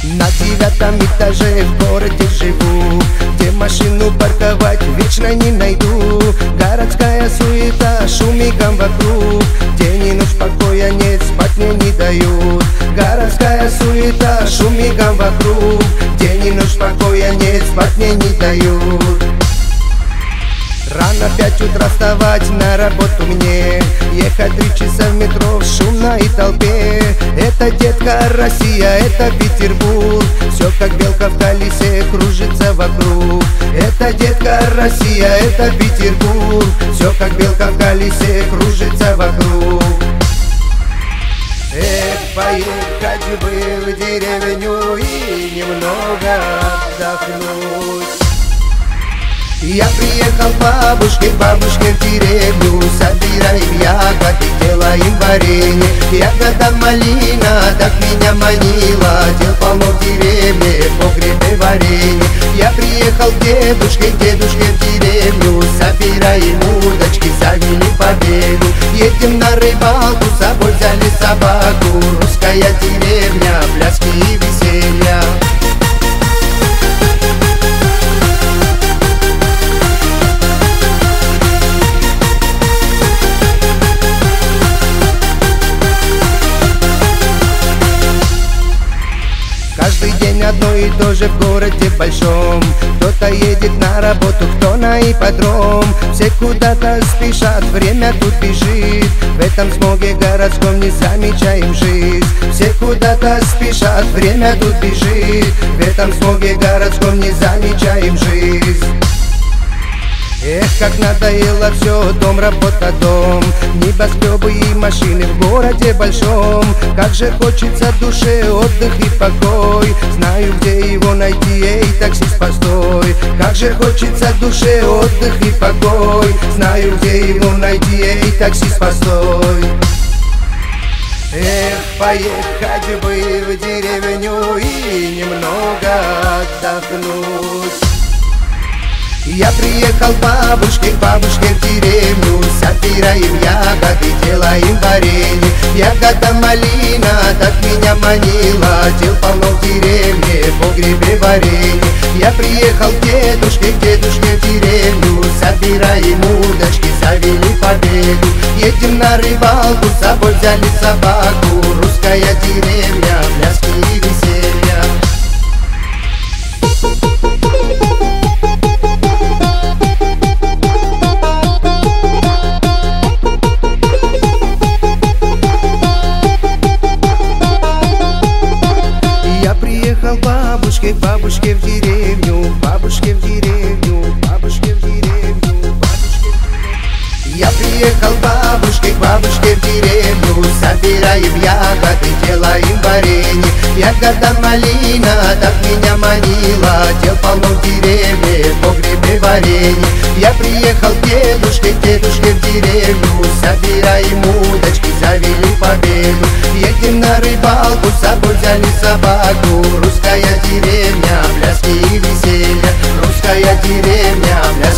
На 9-м этаже в городе живу, где машину парковать вечно не найду. Городская суета, шум мигом вокруг, где ни ночь покоя нет, спать мне не дают. Городская суета, шум мигом вокруг, где ни ночь покоя нет, спать мне не дают. Рано в 5 утра вставать на работу мне, ехать 3 часа в метро в шумной толпе. Это, детка, Россия, это Петербург, все как белка в колесе кружится вокруг. Это, детка, Россия, это Петербург, все как белка в колесе кружится вокруг. Эх, поехать бы в деревню и немного отдохнуть. Я приехал к бабушке в деревню, собираем ягоды, делаем варенье. Ягода малина так меня манила, дел полно в деревне, в погребе варенье. Я приехал к дедушке в деревню, собираем удочки, завели по берегу. Едем на рыбалку, с собой взяли собаку, русская деревня, пляски и веселья. Каждый день одно и то же в городе большом. Кто-то едет на работу, кто на ипподром. Все куда-то спешат, время тут бежит. В этом смоге городском не замечаем жизнь. Все куда-то спешат, время тут бежит. В этом смоге городском не замечаем жизнь. Эх, как надоело все, дом, работа, дом. Небоскребы и машины в городе большом. Как же хочется душе отдых и покой. Знаю, где его найти, эй, таксист, постой. Как же хочется душе отдых и покой. Знаю, где его найти, эй, таксист, постой. Эх, поехать бы в деревню и немного отдохнуть. Я приехал к бабушке в деревню, собираем ягоды, делаем варенье. Ягода малина так меня манила, дел полно в деревне, в погребе варенье. Я приехал к дедушке в деревню, собираем удочки, завели по берегу. Едем на рыбалку, с собой взяли собаку, русская деревня, пляски и веселья. К бабушке в деревню, бабушке в деревню, бабушке в деревню, бабушке в деревню. Я приехал к бабушке в деревню, собираем ягоды, делаем варенье. Ягода малина так меня манила, дел полно в деревне, в погребе варенье. Я приехал к дедушке в деревню, собираем удочки, завели по берегу. Едем на рыбалку, с собой взяли собаку, русская деревня, пляски и веселья. Русская деревня,